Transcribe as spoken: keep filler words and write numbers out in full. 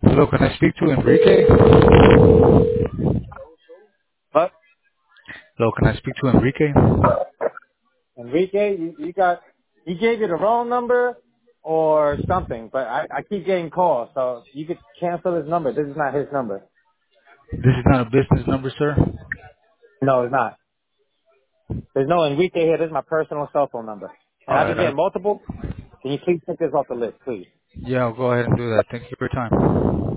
Hello, can I speak to Enrique? But Hello, can I speak to Enrique? Enrique, you, you got he gave you the wrong number or something. But I, I keep getting calls, so you could cancel his number. This is not his number. This is not a business number, sir. No, it's not. There's no Enrique here. This is my personal cell phone number, and All I've been right. I, getting multiple. Can you please take this off the list, please? yeah, I'll go ahead and do that. Thank you for your time.